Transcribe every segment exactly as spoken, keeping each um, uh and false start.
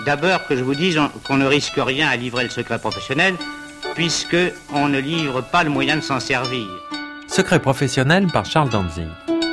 D'abord que je vous dise qu'on ne risque rien à livrer le secret professionnel, puisque on ne livre pas le moyen de s'en servir. Secret professionnel par Charles Dantzig.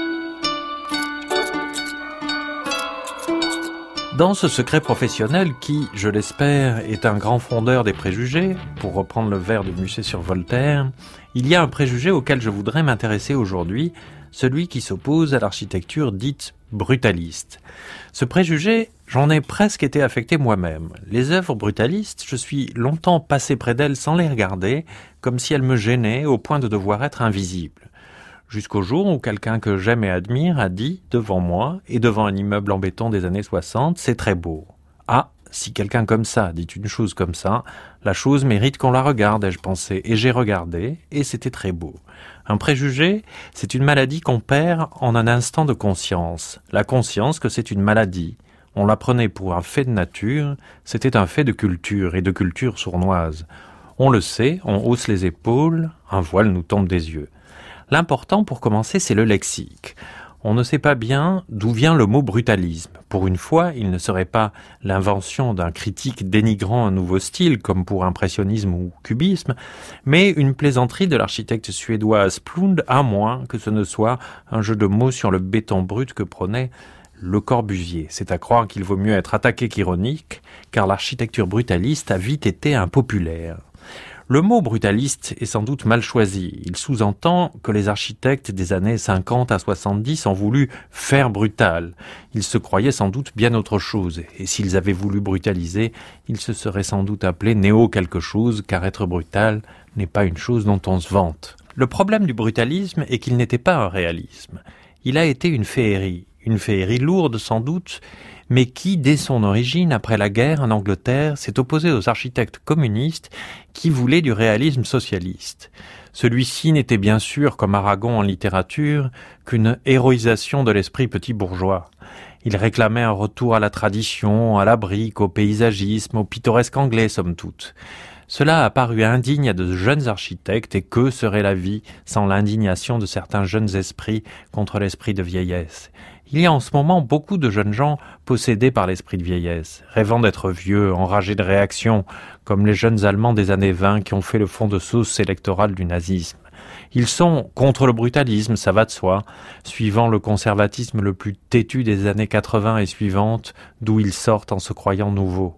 Dans ce secret professionnel qui, je l'espère, est un grand fondeur des préjugés, pour reprendre le vers de Musset sur Voltaire, il y a un préjugé auquel je voudrais m'intéresser aujourd'hui, celui qui s'oppose à l'architecture dite brutaliste. Ce préjugé, j'en ai presque été affecté moi-même. Les œuvres brutalistes, je suis longtemps passé près d'elles sans les regarder, comme si elles me gênaient au point de devoir être invisibles. Jusqu'au jour où quelqu'un que j'aime et admire a dit, devant moi, et devant un immeuble en béton des années soixante, c'est très beau. Ah, si quelqu'un comme ça dit une chose comme ça, la chose mérite qu'on la regarde, ai-je pensé, et j'ai regardé, et c'était très beau. Un préjugé, c'est une maladie qu'on perd en un instant de conscience. La conscience que c'est une maladie. On la prenait pour un fait de nature, c'était un fait de culture, et de culture sournoise. On le sait, on hausse les épaules, un voile nous tombe des yeux. L'important pour commencer, c'est le lexique. On ne sait pas bien d'où vient le mot brutalisme. Pour une fois, il ne serait pas l'invention d'un critique dénigrant un nouveau style, comme pour impressionnisme ou cubisme, mais une plaisanterie de l'architecte suédoise Splund, à moins que ce ne soit un jeu de mots sur le béton brut que prônait Le Corbusier. C'est à croire qu'il vaut mieux être attaqué qu'ironique, car l'architecture brutaliste a vite été impopulaire. Le mot brutaliste est sans doute mal choisi. Il sous-entend que les architectes des années cinquante à soixante-dix ont voulu faire brutal. Ils se croyaient sans doute bien autre chose. Et s'ils avaient voulu brutaliser, ils se seraient sans doute appelés néo quelque chose, car être brutal n'est pas une chose dont on se vante. Le problème du brutalisme est qu'il n'était pas un réalisme. Il a été une féerie. Une féerie lourde sans doute, mais qui, dès son origine, après la guerre en Angleterre, s'est opposé aux architectes communistes qui voulaient du réalisme socialiste. Celui-ci n'était bien sûr, comme Aragon en littérature, qu'une héroïsation de l'esprit petit bourgeois. Il réclamait un retour à la tradition, à la brique, au paysagisme, au pittoresque anglais, somme toute. Cela a paru indigne à de jeunes architectes, et que serait la vie sans l'indignation de certains jeunes esprits contre l'esprit de vieillesse? Il y a en ce moment beaucoup de jeunes gens possédés par l'esprit de vieillesse, rêvant d'être vieux, enragés de réaction, comme les jeunes Allemands des années vingt qui ont fait le fond de sauce électorale du nazisme. Ils sont contre le brutalisme, ça va de soi, suivant le conservatisme le plus têtu des années quatre-vingts et suivantes, d'où ils sortent en se croyant nouveaux.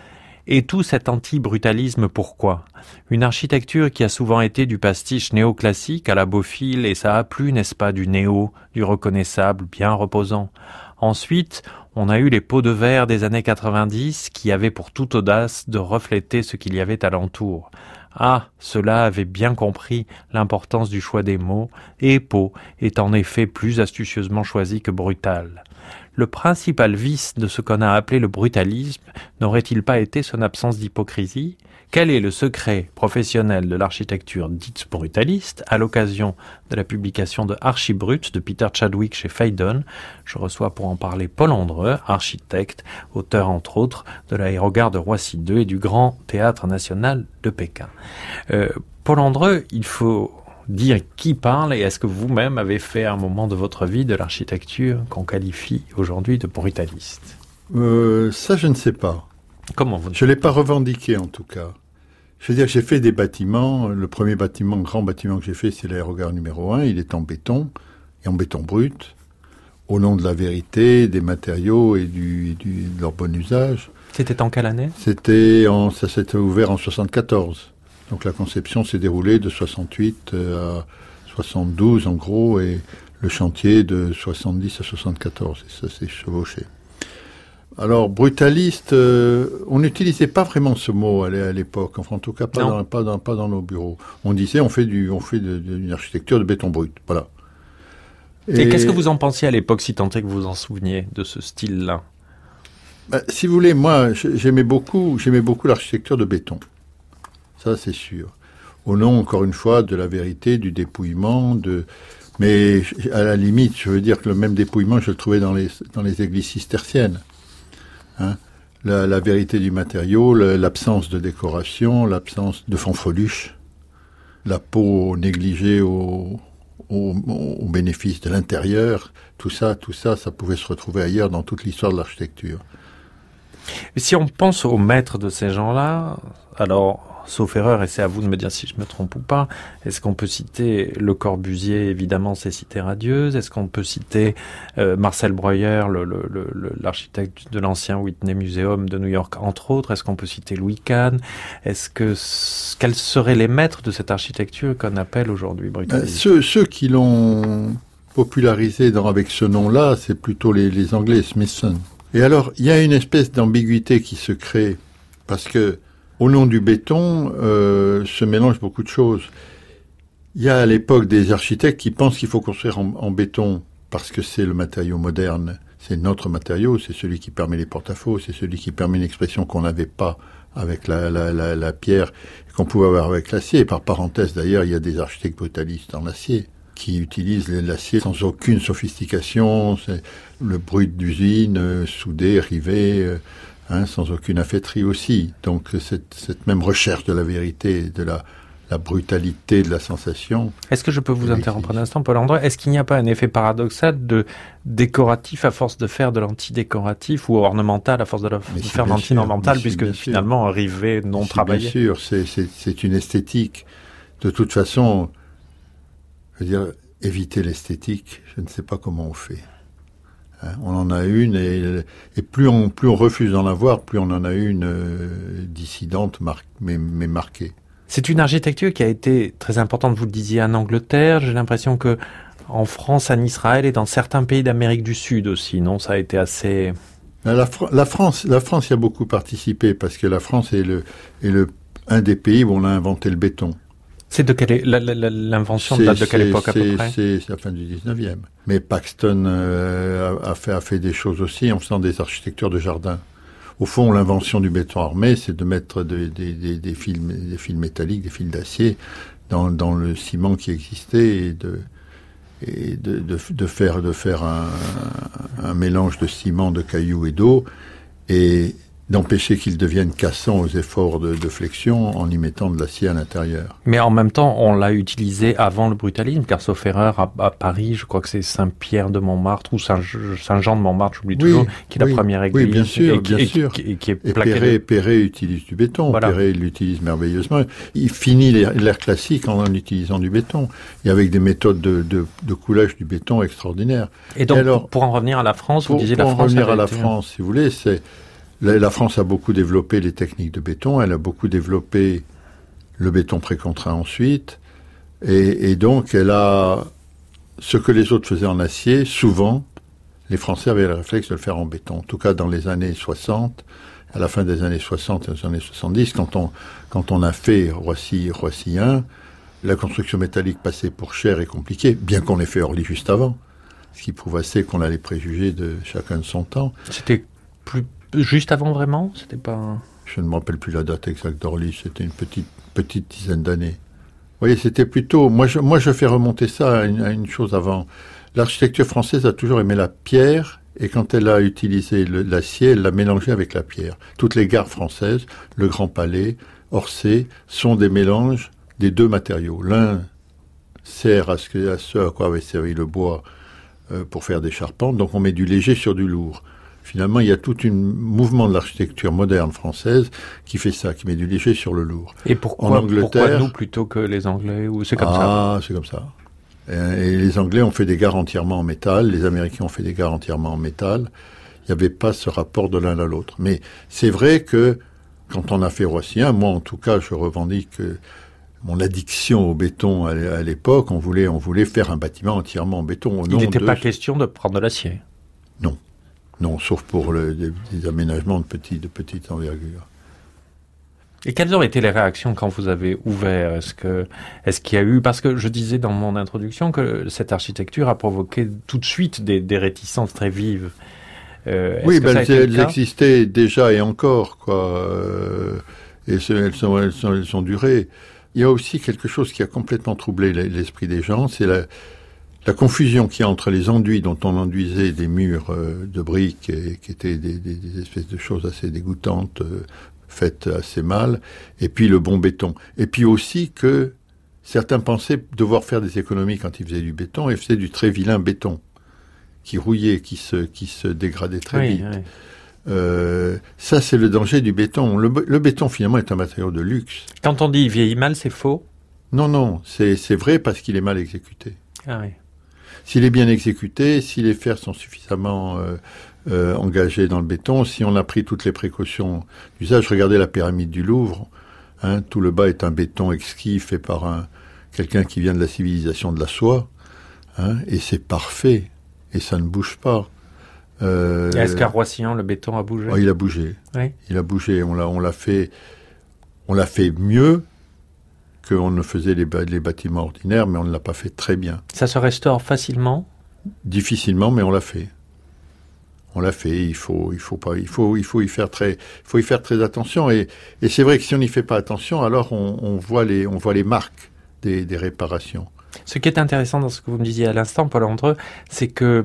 Et tout cet anti-brutalisme, pourquoi? Une architecture qui a souvent été du pastiche néoclassique à la Beaufil, et ça a plu, n'est-ce pas, du néo, du reconnaissable, bien reposant. Ensuite, on a eu les pots de verre des années quatre-vingt-dix qui avaient pour toute audace de refléter ce qu'il y avait alentour. Ah, ceux-là avaient bien compris l'importance du choix des mots, et pot est en effet plus astucieusement choisi que brutal. Le principal vice de ce qu'on a appelé le brutalisme n'aurait-il pas été son absence d'hypocrisie? Quel est le secret professionnel de l'architecture dite brutaliste à l'occasion de la publication de Archibrut de Peter Chadwick chez Phaidon? Je reçois pour en parler Paul Andreu, architecte, auteur entre autres de l'Aérogare de Roissy deux et du Grand Théâtre National de Pékin. Euh, Paul Andreu, il faut dire qui parle, et est-ce que vous-même avez fait un moment de votre vie de l'architecture qu'on qualifie aujourd'hui de brutaliste? euh, Ça, je ne sais pas. Comment vous? Je ne l'ai pas revendiqué, en tout cas. Je veux dire, j'ai fait des bâtiments. Le premier bâtiment, grand bâtiment que j'ai fait, c'est l'aérogare numéro un. Il est en béton, et en béton brut, au nom de la vérité, des matériaux et du, du, de leur bon usage. C'était en quelle année? C'était en, ça s'était ouvert en soixante-quatorze. Donc la conception s'est déroulée de soixante-huit à soixante-douze en gros, et le chantier de soixante-dix à soixante-quatorze, et ça s'est chevauché. Alors brutaliste, euh, on n'utilisait pas vraiment ce mot à l'époque, enfin en tout cas pas dans, pas, dans, pas dans nos bureaux. On disait on fait, du, on fait de, de, une architecture de béton brut, voilà. Et, et qu'est-ce que vous en pensiez à l'époque, si tant est que vous vous en souveniez de ce style-là? Bah, si vous voulez, moi j'aimais beaucoup, j'aimais beaucoup l'architecture de béton. Ça, c'est sûr. Au nom, encore une fois, de la vérité, du dépouillement, de... mais à la limite, je veux dire que le même dépouillement, je le trouvais dans les, dans les églises cisterciennes. Hein, la, la vérité du matériau, le, l'absence de décoration, l'absence de fanfreluche, la peau négligée au, au, au bénéfice de l'intérieur, tout ça, tout ça, ça pouvait se retrouver ailleurs dans toute l'histoire de l'architecture. Si on pense aux maîtres de ces gens-là, alors, sauf erreur, et c'est à vous de me dire si je me trompe ou pas, est-ce qu'on peut citer Le Corbusier, évidemment, c'est cité radieuse? Est-ce qu'on peut citer euh, Marcel Breuer, le, le, le, l'architecte de l'ancien Whitney Museum de New York, entre autres? Est-ce qu'on peut citer Louis Kahn? Est-ce que, quels seraient les maîtres de cette architecture qu'on appelle aujourd'hui brutalisme? euh, ceux, ceux qui l'ont popularisé dans, avec ce nom-là, c'est plutôt les, les Anglais, Smithson. Et alors, il y a une espèce d'ambiguïté qui se crée, parce que au nom du béton, euh, se mélangent beaucoup de choses. Il y a à l'époque des architectes qui pensent qu'il faut construire en, en béton parce que c'est le matériau moderne, c'est notre matériau, c'est celui qui permet les porte-à-faux, c'est celui qui permet une expression qu'on n'avait pas avec la, la, la, la pierre et qu'on pouvait avoir avec l'acier. Et par parenthèse, d'ailleurs, il y a des architectes brutalistes en acier qui utilisent l'acier sans aucune sophistication, c'est le brut d'usine, euh, soudé, rivé, euh, Hein, sans aucune affaîtrie aussi. Donc cette, cette même recherche de la vérité, de la, la brutalité de la sensation. Est-ce que je peux vous interrompre un instant, Paul André? Est-ce qu'il n'y a pas un effet paradoxal de décoratif à force de faire de l'antidécoratif ou ornemental à force de, la, de faire de l'anti-ornemental, puisque bien finalement sûr. Rivé, non travaillé? Bien sûr, c'est, c'est, c'est une esthétique. De toute façon, je veux dire, éviter l'esthétique, je ne sais pas comment on fait. On en a une, et, et plus on plus on refuse d'en avoir, plus on en a une euh, dissidente, mar- mais, mais marquée. C'est une architecture qui a été très importante, vous le disiez, en Angleterre. J'ai l'impression que en France, en Israël et dans certains pays d'Amérique du Sud aussi, non? Ça a été assez... La, la France, la France y a beaucoup participé, parce que la France est le est le un des pays où on a inventé le béton. C'est de quelle la, la, l'invention c'est, date de quelle époque à peu près? C'est, c'est la fin du dix-neuvième. Mais Paxton euh, a, a, fait, a fait des choses aussi en faisant des architectures de jardin. Au fond, l'invention du béton armé, c'est de mettre de, de, de, des, fils, des fils métalliques, des fils d'acier dans, dans le ciment qui existait et de, et de, de, de faire, de faire un, un mélange de ciment, de cailloux et d'eau, et d'empêcher qu'ils deviennent cassants aux efforts de, de flexion en y mettant de l'acier à l'intérieur. Mais en même temps, on l'a utilisé avant le brutalisme, car sauf erreur, à, à Paris, je crois que c'est Saint-Pierre de Montmartre ou Saint, Saint-Jean de Montmartre, j'oublie oui, toujours, qui est oui, la première église. Oui, bien sûr, et qui, bien et, sûr. Et, et qui est et plaquée. Perret, Perret utilise du béton. Voilà. Perret l'utilise merveilleusement. Il finit l'ère classique en, en utilisant du béton, et avec des méthodes de, de, de coulage du béton extraordinaires. Et donc, et alors, pour en revenir à la France, pour, vous disiez pour la France... Pour en revenir à la été... France, si vous voulez, c'est... La, la France a beaucoup développé les techniques de béton, elle a beaucoup développé le béton précontraint ensuite, et, et donc elle a ce que les autres faisaient en acier, souvent, les Français avaient le réflexe de le faire en béton. En tout cas, dans les années soixante, à la fin des années soixante et des années soixante-dix, quand on, quand on a fait Roissy, Roissy un, la construction métallique passait pour chère et compliquée, bien qu'on ait fait Orly juste avant, ce qui prouve assez qu'on a les préjugés de chacun de son temps. C'était plus juste avant vraiment? C'était pas... Je ne me rappelle plus la date exacte d'Orly, c'était une petite, petite dizaine d'années. Vous voyez, c'était plutôt... Moi je, moi, je fais remonter ça à une, à une chose avant. L'architecture française a toujours aimé la pierre, et quand elle a utilisé le, l'acier, elle l'a mélangé avec la pierre. Toutes les gares françaises, le Grand Palais, Orsay, sont des mélanges des deux matériaux. L'un sert à ce, que, à ce à quoi avait servi le bois euh, pour faire des charpentes, donc on met du léger sur du lourd. Finalement, il y a tout un mouvement de l'architecture moderne française qui fait ça, qui met du léger sur le lourd. Et pourquoi, en Angleterre, pourquoi nous plutôt que les Anglais, ou c'est comme ah, ça? Ah, c'est comme ça. Et, et les Anglais ont fait des gares entièrement en métal, les Américains ont fait des gares entièrement en métal. Il n'y avait pas ce rapport de l'un à l'autre. Mais c'est vrai que quand on a fait Roissy un, moi en tout cas, je revendique mon addiction au béton à l'époque. On voulait, on voulait faire un bâtiment entièrement en béton. Au Il n'était de... pas question de prendre de l'acier. Non. Non, sauf pour le, des, des aménagements de, petit, de petite envergure. Et quelles ont été les réactions quand vous avez ouvert? Est-ce que, est-ce qu'il y a eu, parce que je disais dans mon introduction que cette architecture a provoqué tout de suite des, des réticences très vives. Euh, oui, ben elles, elles existaient déjà et encore, quoi. Euh, et elles sont, elles sont, elles sont durées. Il y a aussi quelque chose qui a complètement troublé l'esprit des gens, c'est la, la confusion qu'il y a entre les enduits dont on enduisait des murs euh, de briques et, qui étaient des, des, des espèces de choses assez dégoûtantes, euh, faites assez mal, et puis le bon béton. Et puis aussi que certains pensaient devoir faire des économies quand ils faisaient du béton, et faisaient du très vilain béton, qui rouillait, qui se, qui se dégradait très oui, vite. Oui. Euh, ça, c'est le danger du béton. Le, le béton, finalement, est un matériau de luxe. Quand on dit il vieillit mal, c'est faux? Non, non, c'est, c'est vrai parce qu'il est mal exécuté. Ah oui. S'il est bien exécuté, si les fers sont suffisamment euh, euh, engagés dans le béton, si on a pris toutes les précautions d'usage, regardez la pyramide du Louvre, hein, tout le bas est un béton exquis fait par un, quelqu'un qui vient de la civilisation de la soie, hein, et c'est parfait, et ça ne bouge pas. Euh, Est-ce qu'à Roissillon, le béton a bougé? Oh, il a bougé. Oui. Il a bougé. On l'a, on l'a fait, on l'a fait mieux qu'on ne faisait les, les bâtiments ordinaires, mais on ne l'a pas fait très bien. Ça se restaure facilement? Difficilement, mais on l'a fait. On l'a fait. Il faut, il faut pas, il faut, il faut y faire très, il faut y faire très attention. Et, et c'est vrai que si on n'y fait pas attention, alors on, on voit les, on voit les marques des, des réparations. Ce qui est intéressant dans ce que vous me disiez à l'instant, Paul Andreu, c'est que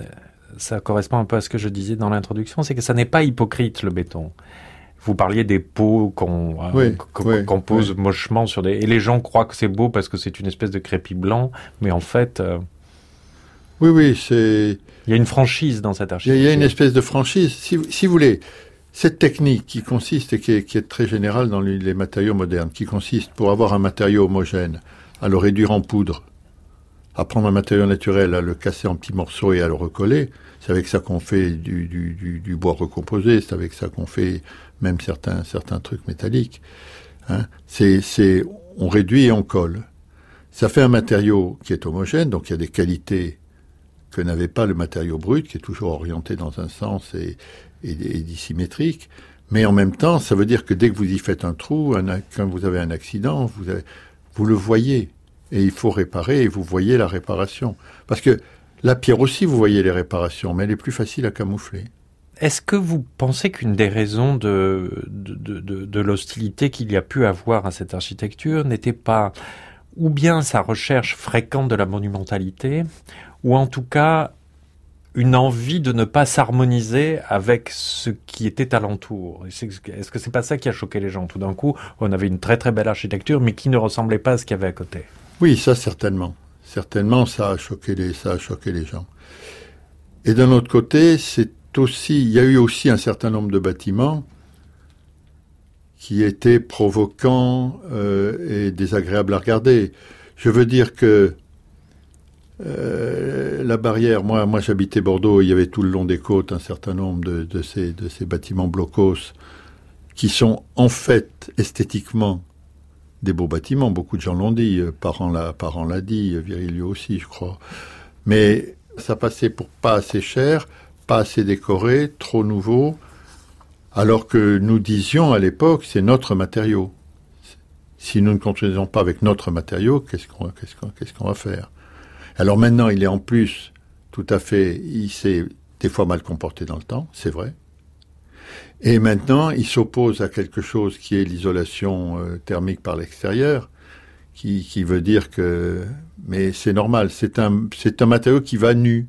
ça correspond un peu à ce que je disais dans l'introduction, c'est que ça n'est pas hypocrite, le béton. Vous parliez des pots qu'on, oui, qu'on, oui, qu'on pose oui. mochement sur des... Et les gens croient que c'est beau parce que c'est une espèce de crépi blanc, mais en fait... Euh... Oui, oui, c'est... Il y a une franchise dans cette architecture. Il y a une espèce de franchise. Si, si vous voulez, cette technique qui consiste, et qui est, qui est très générale dans les, les matériaux modernes, qui consiste, pour avoir un matériau homogène, à le réduire en poudre, à prendre un matériau naturel, à le casser en petits morceaux et à le recoller. C'est avec ça qu'on fait du, du, du, du bois recomposé, c'est avec ça qu'on fait même certains, certains trucs métalliques. Hein. C'est, c'est, on réduit et on colle. Ça fait un matériau qui est homogène, donc il y a des qualités que n'avait pas le matériau brut, qui est toujours orienté dans un sens et, et, et dissymétrique. Mais en même temps, ça veut dire que dès que vous y faites un trou, un, quand vous avez un accident, vous, avez, vous le voyez. Et il faut réparer, et vous voyez la réparation. Parce que la pierre aussi, vous voyez les réparations, mais elle est plus facile à camoufler. Est-ce que vous pensez qu'une des raisons de, de, de, de l'hostilité qu'il y a pu avoir à cette architecture n'était pas ou bien sa recherche fréquente de la monumentalité, ou en tout cas une envie de ne pas s'harmoniser avec ce qui était alentour? Est-ce que c'est pas ça qui a choqué les gens? Tout d'un coup, on avait une très très belle architecture, mais qui ne ressemblait pas à ce qu'il y avait à côté. Oui, ça certainement. Certainement, ça a choqué les, ça a choqué les gens. Et d'un autre côté, c'est aussi, il y a eu aussi un certain nombre de bâtiments qui étaient provoquants euh, et désagréables à regarder. Je veux dire que euh, la barrière, moi, moi j'habitais Bordeaux, il y avait tout le long des côtes un certain nombre de, de, ces, de ces bâtiments blocos qui sont en fait esthétiquement des beaux bâtiments, beaucoup de gens l'ont dit, Parent l'a, Parent l'a dit, Virilio aussi, je crois. Mais ça passait pour pas assez cher, pas assez décoré, trop nouveau, alors que nous disions à l'époque, c'est notre matériau. Si nous ne construisons pas avec notre matériau, qu'est-ce qu'on, qu'est-ce qu'on, qu'est-ce qu'on va faire? Alors maintenant, il est en plus tout à fait, il s'est des fois mal comporté dans le temps, c'est vrai. Et maintenant, il s'oppose à quelque chose qui est l'isolation euh, thermique par l'extérieur, qui, qui veut dire que... Mais c'est normal, c'est un, c'est un matériau qui va nu,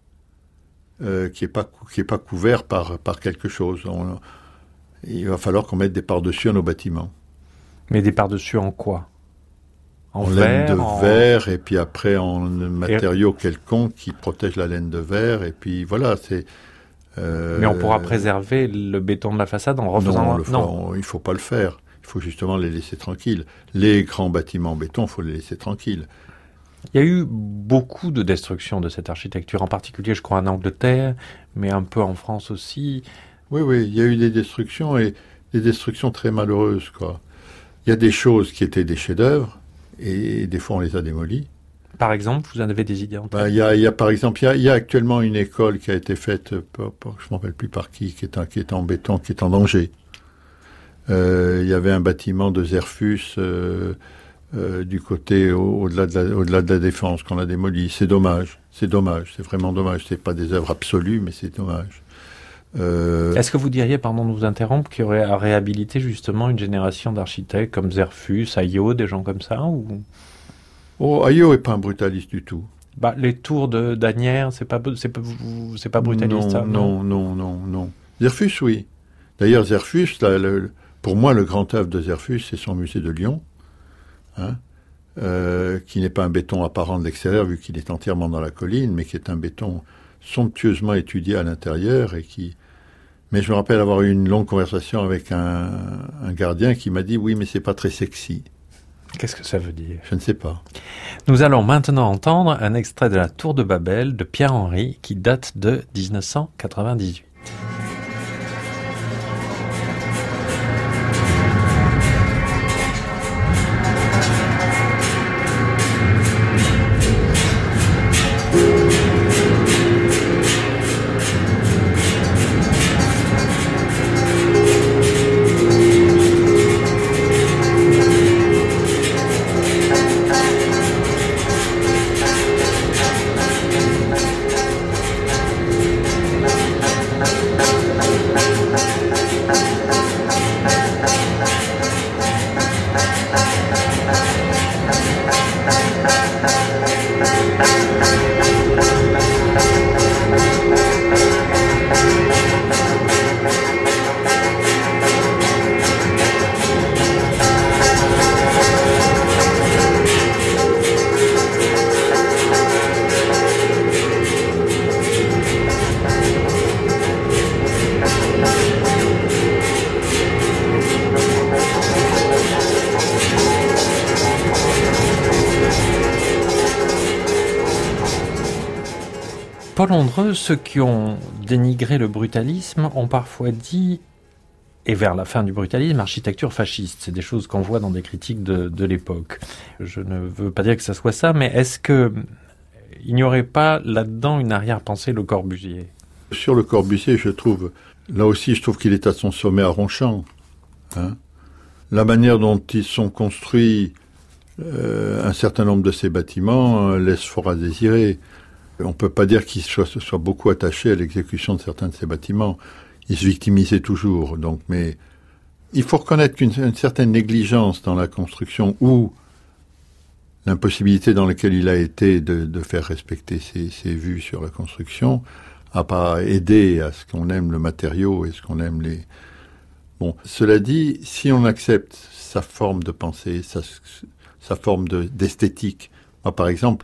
euh, qui n'est pas, qui est pas couvert par, par quelque chose. On, il va falloir qu'on mette des par-dessus à nos bâtiments. Mais des par-dessus en quoi? En, en verre, laine de en... verre, et puis après en matériau et... quelconque qui protège la laine de verre, et puis voilà, c'est... Euh, Mais on pourra préserver le béton de la façade en refaisant... Non, le fera, non. On, il ne faut pas le faire. Il faut justement les laisser tranquilles. Les grands bâtiments en béton, il faut les laisser tranquilles. Il y a eu beaucoup de destruction de cette architecture, en particulier, je crois, en Angleterre, mais un peu en France aussi. Oui, oui, il y a eu des destructions, et des destructions très malheureuses, quoi. Il y a des choses qui étaient des chefs-d'œuvre, et des fois on les a démolies. Par exemple, vous en avez des idées en tête? Ben, il y a, il y a, par exemple, il y a, il y a actuellement une école qui a été faite, par, par, je ne me rappelle plus par qui, qui est, un, qui est en béton, qui est en danger. Euh, il y avait un bâtiment de Zerfus euh, euh, du côté au, au-delà, de la, au-delà de la Défense qu'on a démoli. C'est dommage, c'est dommage, c'est vraiment dommage. C'est pas des œuvres absolues, mais c'est dommage. Euh... Est-ce que vous diriez, pardon de vous interrompre, qu'il y aurait à réhabiliter justement une génération d'architectes comme Zerfus, Ayot, des gens comme ça, ou... Oh, Ayot n'est pas un brutaliste du tout. Bah, les tours de d'Asnières, c'est pas, c'est pas, c'est pas brutaliste, non, ça, non, non, non, non. Zerfus, oui. D'ailleurs, Zerfus, là, le, pour moi, le grand œuvre de Zerfus, c'est son musée de Lyon, hein, euh, qui n'est pas un béton apparent de l'extérieur, vu qu'il est entièrement dans la colline, mais qui est un béton somptueusement étudié à l'intérieur et qui, Mais je me rappelle avoir eu une longue conversation avec un, un gardien qui m'a dit « Oui, mais c'est pas très sexy ». Qu'est-ce que ça veut dire ? Je ne sais pas. Nous allons maintenant entendre un extrait de La Tour de Babel de Pierre Henry qui date de dix-neuf cent quatre-vingt-dix-huit. Paul Ondreux, ceux qui ont dénigré le brutalisme ont parfois dit, et vers la fin du brutalisme, architecture fasciste. C'est des choses qu'on voit dans des critiques de, de l'époque. Je ne veux pas dire que ça soit ça, mais est-ce que il n'y aurait pas là-dedans une arrière-pensée Le Corbusier ? Sur Le Corbusier, je trouve, là aussi, je trouve qu'il est à son sommet à Ronchamp. Hein. La manière dont ils sont construits, euh, un certain nombre de ces bâtiments euh, laisse fort à désirer. On ne peut pas dire qu'il soit, se soit beaucoup attaché à l'exécution de certains de ces bâtiments. Il se victimisait toujours. Donc, mais il faut reconnaître qu'une une certaine négligence dans la construction ou l'impossibilité dans laquelle il a été de, de faire respecter ses, ses vues sur la construction n'a pas aidé à ce qu'on aime le matériau et ce qu'on aime les... Bon, cela dit, si on accepte sa forme de pensée, sa, sa forme de, d'esthétique, moi par exemple,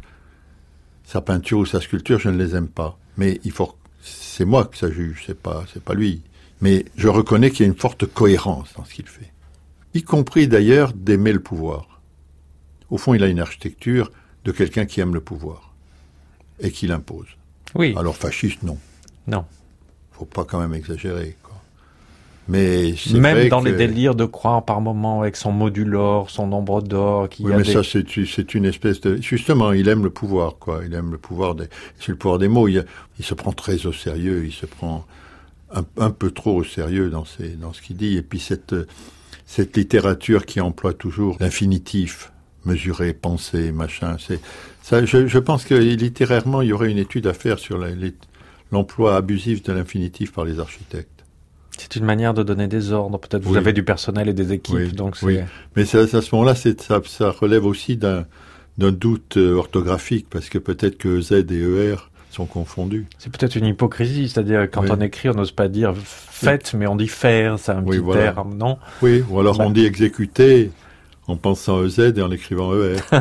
sa peinture ou sa sculpture, je ne les aime pas. Mais il faut, c'est moi que ça juge, c'est pas, c'est pas lui. Mais je reconnais qu'il y a une forte cohérence dans ce qu'il fait. Y compris d'ailleurs d'aimer le pouvoir. Au fond, il a une architecture de quelqu'un qui aime le pouvoir. Et qui l'impose. Oui. Alors fasciste, non. Non. Faut pas quand même exagérer, quoi. Mais c'est Même vrai dans que... les délires de croire par moment avec son modulor, son nombre d'or, qui oui, a mais des... ça, c'est, c'est une espèce de... Justement, il aime le pouvoir, quoi. Il aime le pouvoir des... C'est le pouvoir des mots. Il, il se prend très au sérieux. Il se prend un, un peu trop au sérieux dans, ses, dans ce qu'il dit. Et puis cette, cette littérature qui emploie toujours l'infinitif, mesurer, penser, machin. C'est, ça, je, je pense que littérairement, il y aurait une étude à faire sur la, les, l'emploi abusif de l'infinitif par les architectes. C'est une manière de donner des ordres. Peut-être vous oui. avez du personnel et des équipes, oui, donc c'est... Oui. Mais ça, à ce moment-là, c'est, ça, ça relève aussi d'un, d'un doute orthographique, parce que peut-être que Z et E R sont confondus. C'est peut-être une hypocrisie, c'est-à-dire quand oui. on écrit, on n'ose pas dire faites, oui. mais on dit faire, c'est un oui, petit voilà. air, non ? Oui, ou alors bah. on dit exécuter en pensant E Z et en écrivant E R.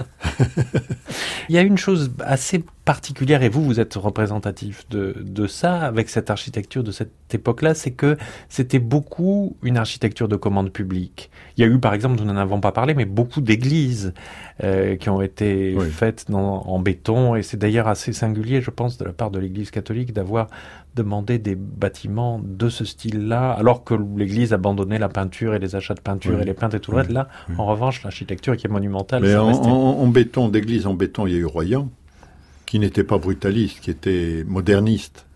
Il y a une chose assez particulière, et vous, vous êtes représentatif de, de ça, avec cette architecture de cette époque-là, c'est que c'était beaucoup une architecture de commande publique. Il y a eu, par exemple, nous n'en avons pas parlé, mais beaucoup d'églises euh, qui ont été oui. faites dans, en béton, et c'est d'ailleurs assez singulier, je pense, de la part de l'Église catholique d'avoir demandé des bâtiments de ce style-là, alors que l'Église abandonnait la peinture et les achats de peinture oui. et les peintres et tout le reste. Oui. Là, oui. en revanche, l'architecture qui est monumentale. Mais en, en, en béton, d'église en béton, il y a eu Royan, qui n'était pas brutaliste, qui était moderniste,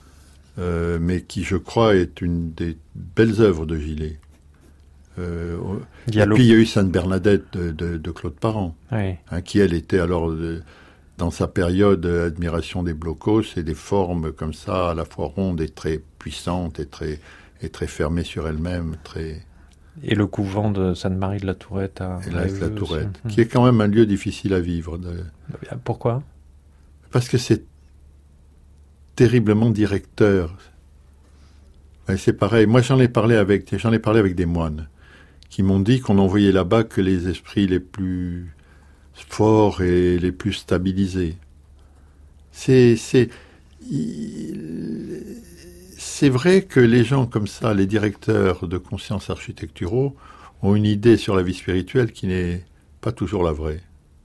euh, mais qui, je crois, est une des belles œuvres de Gillet. Euh, et puis, il y a eu Sainte-Bernadette de, de, de Claude Parent, oui. hein, qui, elle, était alors, de, dans sa période, admiration des blocos, et des formes comme ça, à la fois rondes et très puissantes, et très, et très fermées sur elles-mêmes, très... Et le couvent de Sainte-Marie de la Tourette à et la, la Tourette, aussi. Qui est quand même un lieu difficile à vivre. De... Pourquoi ? Parce que c'est terriblement directeur. Et c'est pareil. Moi, j'en ai parlé avec, j'en ai parlé avec des moines qui m'ont dit qu'on envoyait là-bas que les esprits les plus forts et les plus stabilisés. C'est, c'est, c'est vrai que les gens comme ça, les directeurs de conscience architecturaux, ont une idée sur la vie spirituelle qui n'est pas toujours la vraie.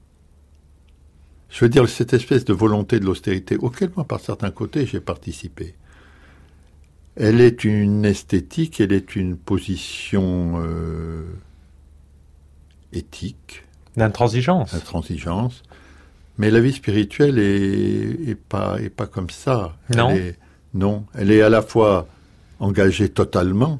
Je veux dire, cette espèce de volonté de l'austérité, auquel moi, par certains côtés, j'ai participé, elle est une esthétique, elle est une position euh, éthique. D'intransigeance. D'intransigeance. Mais la vie spirituelle est, est, pas, est pas comme ça. Non. Elle est, non. Elle est à la fois engagée totalement,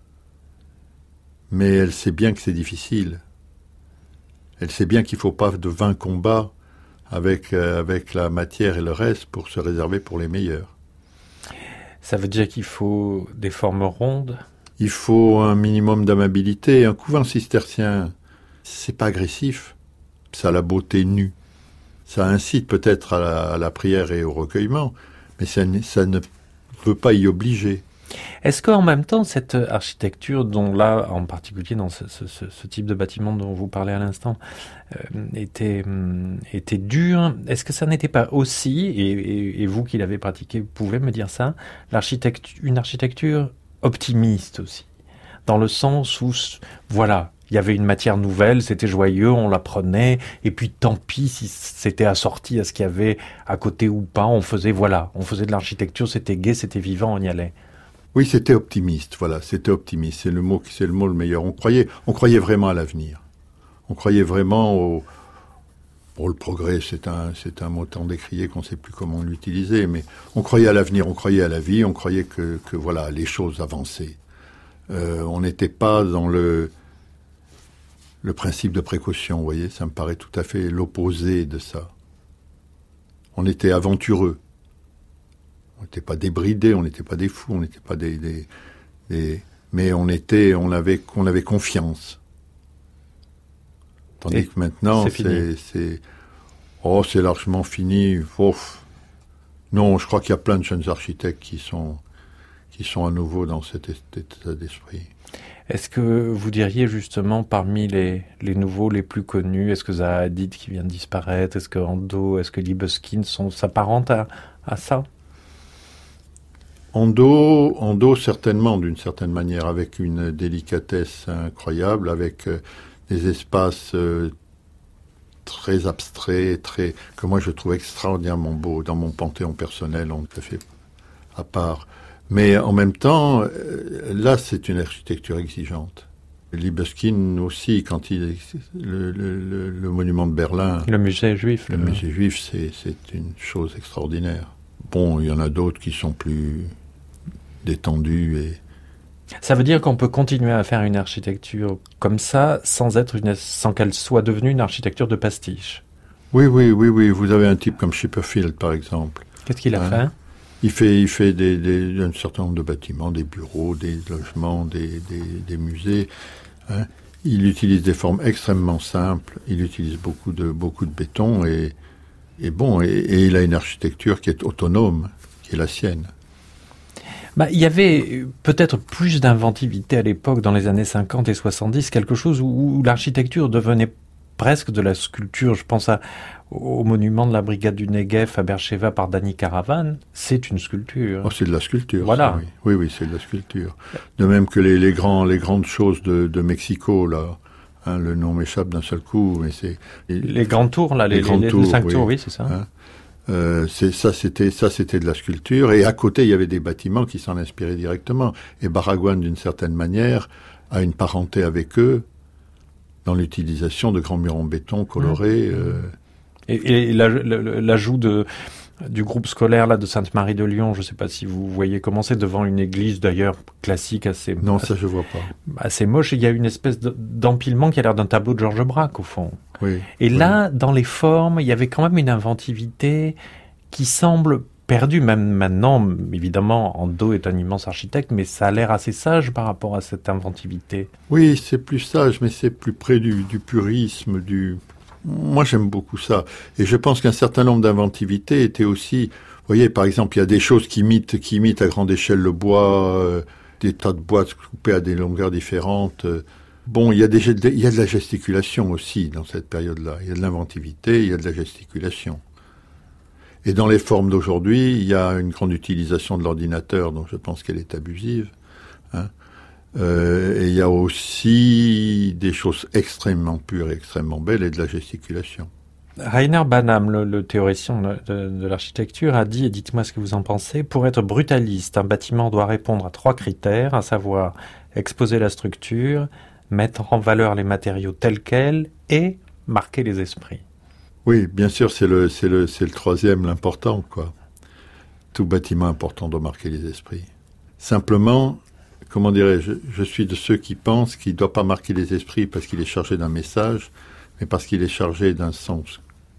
mais elle sait bien que c'est difficile. Elle sait bien qu'il ne faut pas de vains combats avec, euh, avec la matière et le reste pour se réserver pour les meilleurs. Ça veut dire qu'il faut des formes rondes? Il faut un minimum d'amabilité. Un couvent cistercien, c'est pas agressif. Ça a la beauté nue. Ça incite peut-être à la, à la prière et au recueillement, mais ça, ça ne veut pas y obliger. Est-ce qu'en même temps, cette architecture, dont là, en particulier dans ce, ce, ce type de bâtiment dont vous parlez à l'instant, euh, était, euh, était dure, est-ce que ça n'était pas aussi, et, et, et vous qui l'avez pratiqué, vous pouvez me dire ça, l'architecture, une architecture optimiste aussi, dans le sens où, voilà, il y avait une matière nouvelle, c'était joyeux, on la prenait, et puis tant pis si c'était assorti à ce qu'il y avait à côté ou pas, on faisait, voilà, on faisait de l'architecture, c'était gai, c'était vivant, on y allait. Oui, c'était optimiste, voilà, c'était optimiste, c'est le mot, c'est le mot le meilleur. On croyait, on croyait vraiment à l'avenir. On croyait vraiment au, bon, le progrès, c'est un, c'est un mot tant décrié qu'on ne sait plus comment l'utiliser, mais on croyait à l'avenir, on croyait à la vie, on croyait que, que voilà, les choses avançaient. Euh, on n'était pas dans le, le principe de précaution, vous voyez, ça me paraît tout à fait l'opposé de ça. On était aventureux. On n'était pas débridés, on n'était pas des fous, on n'était pas des, des, des... mais on était, on avait, on avait confiance. Tandis Et que maintenant, c'est, c'est, oh, c'est largement fini. Oh. Non, je crois qu'il y a plein de jeunes architectes qui sont, qui sont à nouveau dans cet état d'esprit. Est-ce que vous diriez justement parmi les, les nouveaux, les plus connus, est-ce que Zaha Hadid qui vient de disparaître, est-ce que Ando, est-ce que Libeskind sont s'apparentent à, à ça? Ando, Ando certainement d'une certaine manière, avec une délicatesse incroyable, avec euh, des espaces euh, très abstraits, très que moi je trouve extraordinairement beaux dans mon panthéon personnel, on le fait à part. Mais en même temps, euh, là c'est une architecture exigeante. Libeskind aussi, quand il le, le, le, le monument de Berlin, le musée juif, le, le musée juif, c'est, c'est une chose extraordinaire. Bon, il y en a d'autres qui sont plus détendu et... Ça veut dire qu'on peut continuer à faire une architecture comme ça sans être une, sans qu'elle soit devenue une architecture de pastiche. Oui, oui, oui, oui. Vous avez un type comme Chipperfield, par exemple. Qu'est-ce qu'il a hein? fait? Il fait, il fait des, des, un certain nombre de bâtiments, des bureaux, des logements, des, des, des musées. Hein? Il utilise des formes extrêmement simples. Il utilise beaucoup de, beaucoup de béton et, et bon, et, et il a une architecture qui est autonome, qui est la sienne. Bah, il y avait peut-être plus d'inventivité à l'époque, dans les années cinquante et soixante-dix, quelque chose où, où l'architecture devenait presque de la sculpture. Je pense à, au monument de la brigade du Negev à Beersheva par Danny Caravan. C'est une sculpture. Oh, c'est de la sculpture. Voilà. Ça, oui. oui, oui, c'est de la sculpture. De même que les, les, grands, les grandes choses de, de Mexico, là. Hein, le nom m'échappe d'un seul coup, mais c'est... Les, les grandes tours, là, les, les, les, tours, les cinq oui. tours, oui, c'est ça. Hein? Euh, c'est, ça, c'était, ça, c'était de la sculpture. Et à côté, il y avait des bâtiments qui s'en inspiraient directement. Et Baragouin, d'une certaine manière, a une parenté avec eux dans l'utilisation de grands murs en béton colorés. Mmh. Euh... Et, et la, la, l'ajout de, du groupe scolaire là, de Sainte-Marie de Lyon, je ne sais pas si vous voyez comment c'est, devant une église d'ailleurs classique assez... Non, ça je vois pas. Assez moche. Il y a une espèce de, d'empilement qui a l'air d'un tableau de Georges Braque, au fond. Oui, et oui. là, dans les formes, il y avait quand même une inventivité qui semble perdue, même maintenant. Évidemment, Ando est un immense architecte, mais ça a l'air assez sage par rapport à cette inventivité. Oui, c'est plus sage, mais c'est plus près du, du purisme, du... Moi, j'aime beaucoup ça. Et je pense qu'un certain nombre d'inventivités étaient aussi... Vous voyez, par exemple, il y a des choses qui imitent, qui imitent à grande échelle le bois, euh, des tas de bois coupés à des longueurs différentes... Euh, Bon, il y a des, il y a de la gesticulation aussi dans cette période-là. Il y a de l'inventivité, il y a de la gesticulation. Et dans les formes d'aujourd'hui, il y a une grande utilisation de l'ordinateur, donc je pense qu'elle est abusive. Hein. Euh, et il y a aussi des choses extrêmement pures et extrêmement belles et de la gesticulation. Rainer Banham, le, le théoricien de, de, de l'architecture, a dit, et dites-moi ce que vous en pensez, pour être brutaliste, un bâtiment doit répondre à trois critères, à savoir exposer la structure, mettre en valeur les matériaux tels quels et marquer les esprits. Oui, bien sûr, c'est le, c'est le, c'est le troisième, l'important, quoi. Tout bâtiment important doit marquer les esprits. Simplement, comment dirais-je, je suis de ceux qui pensent qu'il ne doit pas marquer les esprits parce qu'il est chargé d'un message, mais parce qu'il est chargé d'un sens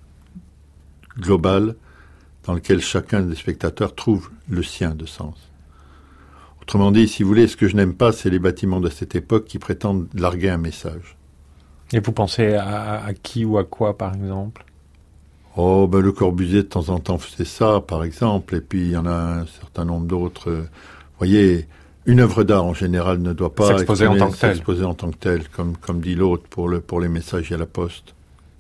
global dans lequel chacun des spectateurs trouve le sien de sens. Autrement dit, si vous voulez, ce que je n'aime pas, c'est les bâtiments de cette époque qui prétendent larguer un message. Et vous pensez à, à qui ou à quoi, par exemple ? Oh, ben Le Corbusier, de temps en temps, faisait ça, par exemple, et puis il y en a un certain nombre d'autres. Vous voyez, une œuvre d'art, en général, ne doit pas s'exposer en tant que tel. S'exposer en tant que tel, comme, comme dit l'autre, pour, le, pour les messages à la poste.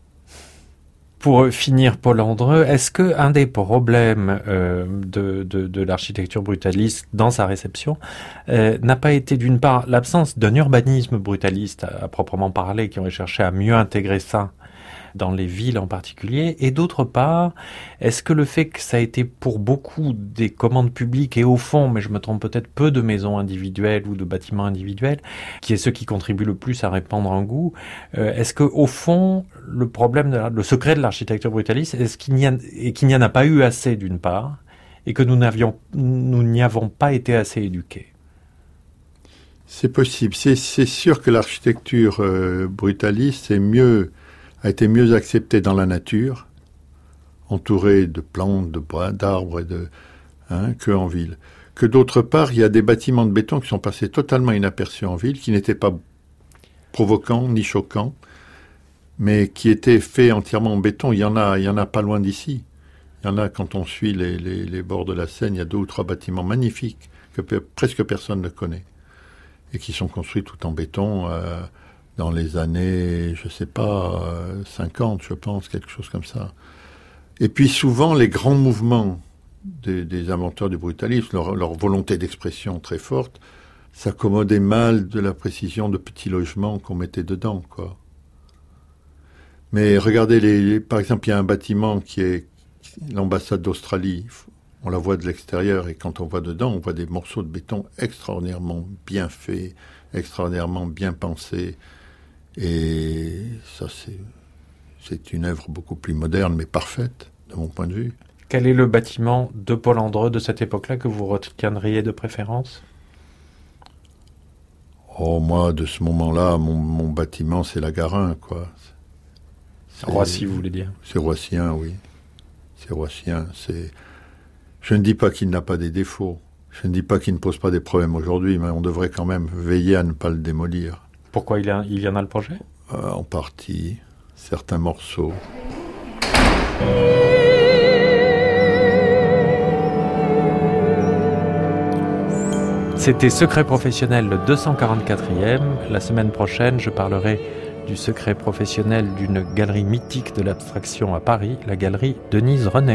Pour finir, Paul Andreu, est-ce que un des problèmes euh, de, de, de l'architecture brutaliste dans sa réception euh, n'a pas été d'une part l'absence d'un urbanisme brutaliste à, à proprement parler, qui aurait cherché à mieux intégrer ça dans les villes en particulier, et d'autre part, est-ce que le fait que ça a été pour beaucoup des commandes publiques et au fond, mais je me trompe peut-être, peu de maisons individuelles ou de bâtiments individuels, qui est ce qui contribue le plus à répandre un goût, euh, est-ce que au fond, le problème, de la, le secret de l'architecture brutaliste, est-ce qu'il n'y a, et qu'il n'y en a pas eu assez d'une part, et que nous n'avions, nous n'y avons pas été assez éduqués? C'est possible. C'est, c'est sûr que l'architecture euh, brutaliste est mieux a été mieux accepté dans la nature, entouré de plantes, de bois, d'arbres et de, hein, qu'en ville. Que d'autre part, il y a des bâtiments de béton qui sont passés totalement inaperçus en ville, qui n'étaient pas provoquants ni choquants, mais qui étaient faits entièrement en béton. Il y en a, il y en a pas loin d'ici. Il y en a, quand on suit les, les, les bords de la Seine, il y a deux ou trois bâtiments magnifiques que pe- presque personne ne connaît et qui sont construits tout en béton. Euh, dans les années, je sais pas, euh, cinquante, je pense, quelque chose comme ça. Et puis souvent, les grands mouvements des, des inventeurs du brutalisme, leur, leur volonté d'expression très forte, s'accommodaient mal de la précision de petits logements qu'on mettait dedans, quoi. Mais regardez, les, les, par exemple, il y a un bâtiment qui est l'ambassade d'Australie. On la voit de l'extérieur et quand on voit dedans, on voit des morceaux de béton extraordinairement bien faits, extraordinairement bien pensés. Et ça, c'est, c'est une œuvre beaucoup plus moderne, mais parfaite, de mon point de vue. Quel est le bâtiment de Paul Andreu de cette époque-là que vous retiendriez de préférence ? Oh, moi, de ce moment-là, mon, mon bâtiment, c'est la Garin, quoi. C'est Roissy, vous voulez dire ? C'est roissien, oui. C'est roissien. C'est... Je ne dis pas qu'il n'a pas des défauts. Je ne dis pas qu'il ne pose pas des problèmes aujourd'hui, mais on devrait quand même veiller à ne pas le démolir. Pourquoi il y, a, il y en a le projet ? euh, En partie, certains morceaux. C'était Secret professionnel, le deux cent quarante-quatrième. La semaine prochaine, je parlerai du secret professionnel d'une galerie mythique de l'abstraction à Paris, la galerie Denise René.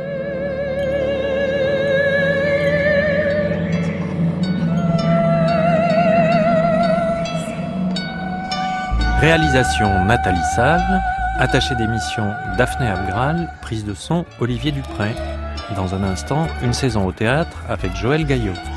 Réalisation Nathalie Salle, attachée d'émission Daphné Abgral, prise de son Olivier Dupré. Dans un instant, une saison au théâtre avec Joël Gaillot.